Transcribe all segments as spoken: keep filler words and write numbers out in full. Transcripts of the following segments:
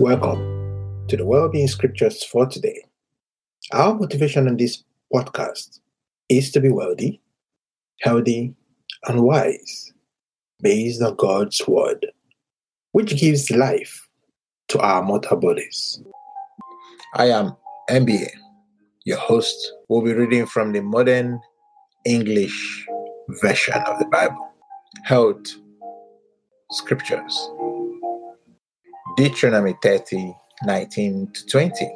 Welcome to the Wellbeing Scriptures for today. Our motivation on this podcast is to be wealthy, healthy, and wise based on God's Word, which gives life to our mortal bodies. I am M B A, your host. We'll be reading from the Modern English version of the Bible. Health Scriptures. Deuteronomy thirty, nineteen to twenty.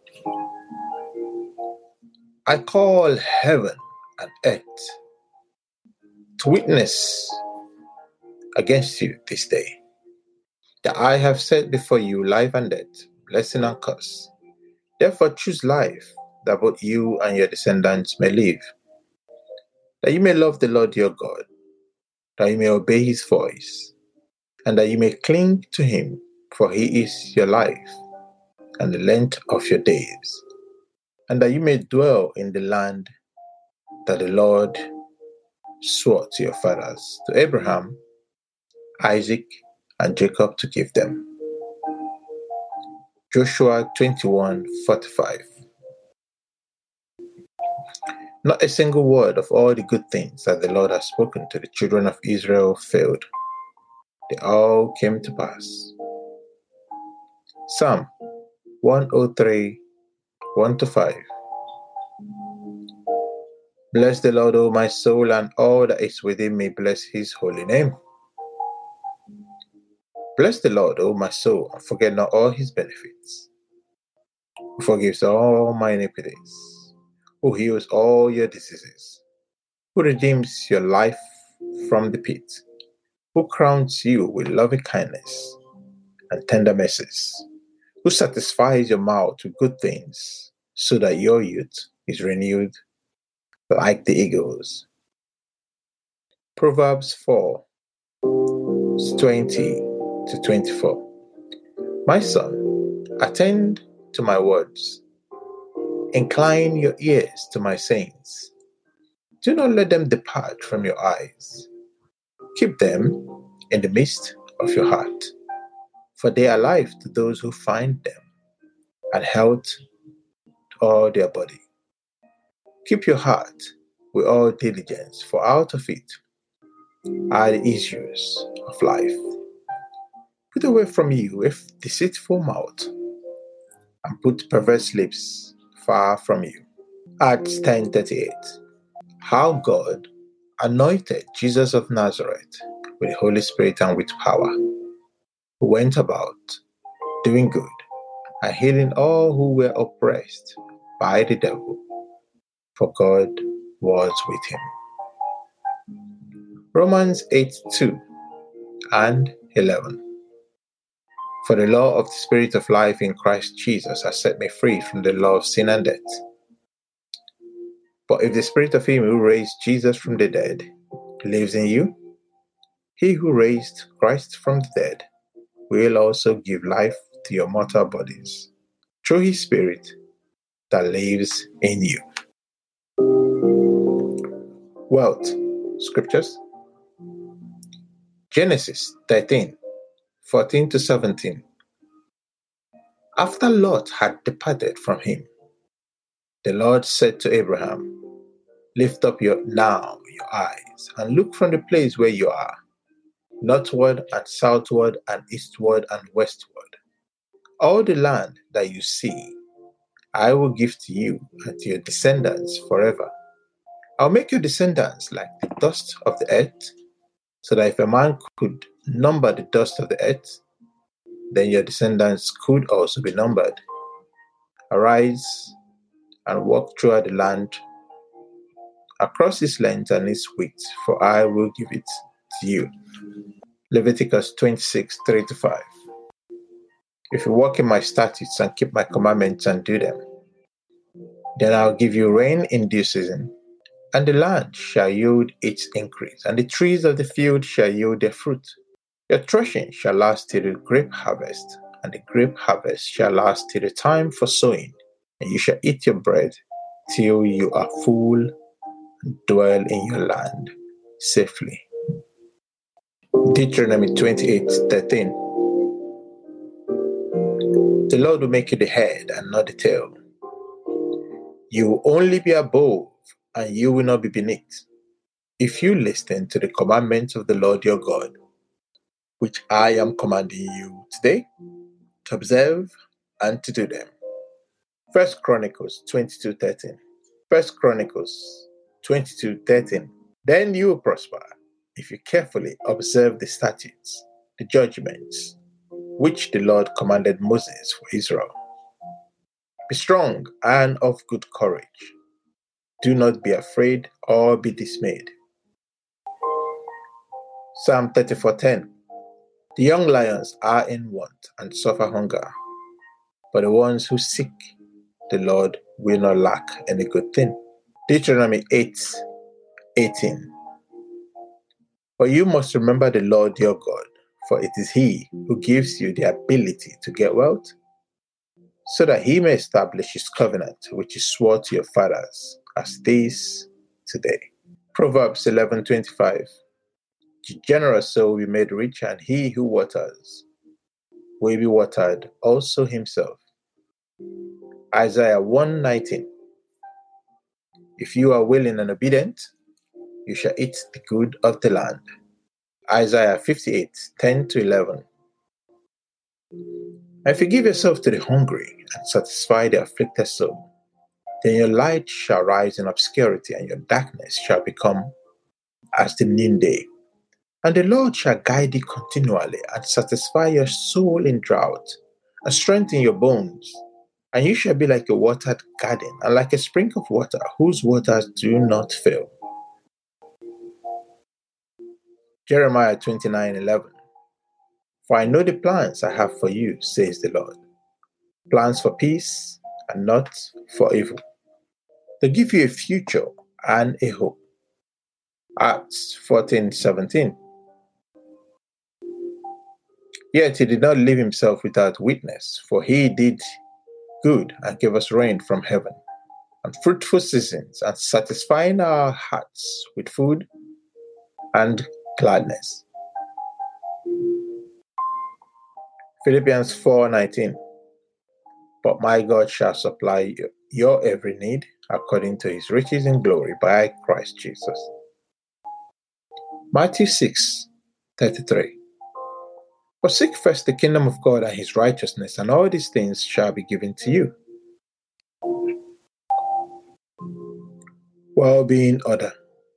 I call heaven and earth to witness against you this day, that I have set before you life and death, blessing and curse. Therefore choose life, that both you and your descendants may live, that you may love the Lord your God, that you may obey his voice, and that you may cling to him, for he is your life and the length of your days, and that you may dwell in the land that the Lord swore to your fathers, to Abraham, Isaac, and Jacob, to give them. Joshua twenty-one forty-five. Not a single word of all the good things that the Lord has spoken to the children of Israel failed. They all came to pass. Psalm one oh three, one to five. Bless the Lord, O my soul, and all that is within me, bless his holy name. Bless the Lord, O my soul, and forget not all his benefits, who forgives all my iniquities, who heals all your diseases, who redeems your life from the pit, who crowns you with loving kindness and tender mercies, who satisfies your mouth with good things, so that your youth is renewed like the eagles. Proverbs four, twenty to twenty-four. My son, attend to my words. Incline your ears to my sayings. Do not let them depart from your eyes. Keep them in the midst of your heart, for they are life to those who find them, and health to all their body. Keep your heart with all diligence, for out of it are the issues of life. Put away from you a deceitful mouth, and put perverse lips far from you. Acts ten thirty-eight. How God anointed Jesus of Nazareth with the Holy Spirit and with power, who went about doing good and healing all who were oppressed by the devil, for God was with him. Romans eight two and eleven. For the law of the Spirit of life in Christ Jesus has set me free from the law of sin and death. But if the Spirit of him who raised Jesus from the dead lives in you, he who raised Christ from the dead will also give life to your mortal bodies through his Spirit that lives in you. Wealth Scriptures. Genesis thirteen, fourteen to seventeen. After Lot had departed from him, the Lord said to Abraham, Lift up your now your eyes and look from the place where you are, northward and southward and eastward and westward. All the land that you see, I will give to you and to your descendants forever. I'll make your descendants like the dust of the earth, so that if a man could number the dust of the earth, then your descendants could also be numbered. Arise and walk throughout the land, across its length and its width, for I will give it to you. Leviticus twenty-six, three to five. If you walk in my statutes and keep my commandments and do them, then I'll give you rain in due season, and the land shall yield its increase, and the trees of the field shall yield their fruit. Your threshing shall last till the grape harvest, and the grape harvest shall last till the time for sowing, and you shall eat your bread till you are full and dwell in your land safely. Deuteronomy twenty-eight thirteen. The Lord will make you the head and not the tail. You will only be above, and you will not be beneath, if you listen to the commandments of the Lord your God, which I am commanding you today, to observe and to do them. First Chronicles twenty-two thirteen. First Chronicles twenty-two thirteen. Then you will prosper if you carefully observe the statutes, the judgments, which the Lord commanded Moses for Israel. Be strong and of good courage. Do not be afraid or be dismayed. Psalm thirty-four ten. The young lions are in want and suffer hunger, but the ones who seek the Lord will not lack any good thing. Deuteronomy eight eighteen. But you must remember the Lord your God, for it is He who gives you the ability to get wealth, so that He may establish His covenant, which He swore to your fathers, as it is today. Proverbs eleven twenty-five. The generous soul will be made rich, and he who waters will be watered also himself. Isaiah one nineteen. If you are willing and obedient, you shall eat the good of the land. Isaiah fifty-eight ten to eleven. If you give yourself to the hungry and satisfy the afflicted soul, then your light shall rise in obscurity, and your darkness shall become as the noonday. And the Lord shall guide you continually, and satisfy your soul in drought, and strengthen your bones. And you shall be like a watered garden, and like a spring of water, whose waters do not fail. Jeremiah twenty-nine eleven. For I know the plans I have for you, says the Lord, plans for peace and not for evil, to give you a future and a hope. Acts fourteen seventeen. Yet he did not leave himself without witness, for he did good and gave us rain from heaven, and fruitful seasons, and satisfying our hearts with food and gladness. Philippians four nineteen. But my God shall supply your every need according to his riches in glory by Christ Jesus. Matthew six thirty-three. But seek first the kingdom of God and his righteousness, and all these things shall be given to you. Well-being order.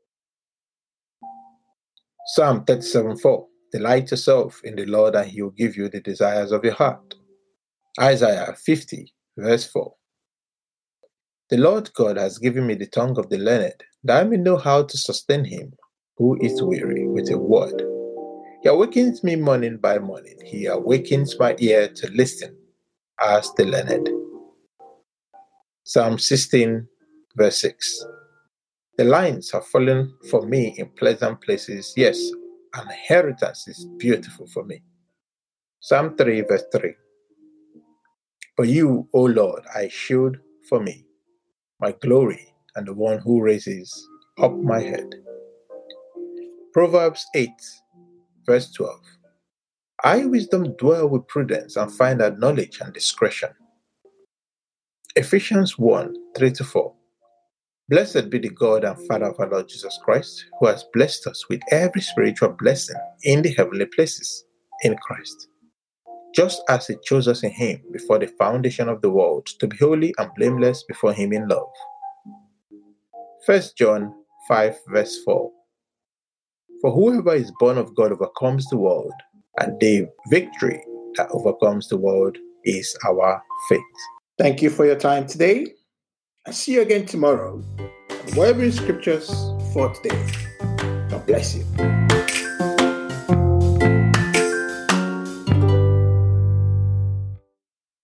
Psalm thirty-seven four. Delight yourself in the Lord, and he will give you the desires of your heart. Isaiah fifty verse four. The Lord God has given me the tongue of the learned, that I may know how to sustain him who is weary with a word. He awakens me morning by morning. He awakens my ear to listen as the learned. Psalm sixteen verse six. The lines have fallen for me in pleasant places. Yes, an inheritance is beautiful for me. Psalm three verse three. But you, O Lord, are a shield for me, my glory, and the one who raises up my head. Proverbs eight verse twelve. I, wisdom, dwell with prudence, and find out knowledge and discretion. Ephesians one three to four. Blessed be the God and Father of our Lord Jesus Christ, who has blessed us with every spiritual blessing in the heavenly places in Christ, just as he chose us in him before the foundation of the world, to be holy and blameless before him in love. First John five verse four. For whoever is born of God overcomes the world, and the victory that overcomes the world is our faith. Thank you for your time today. I'll see you again tomorrow. Whatever in scriptures for today. God bless you.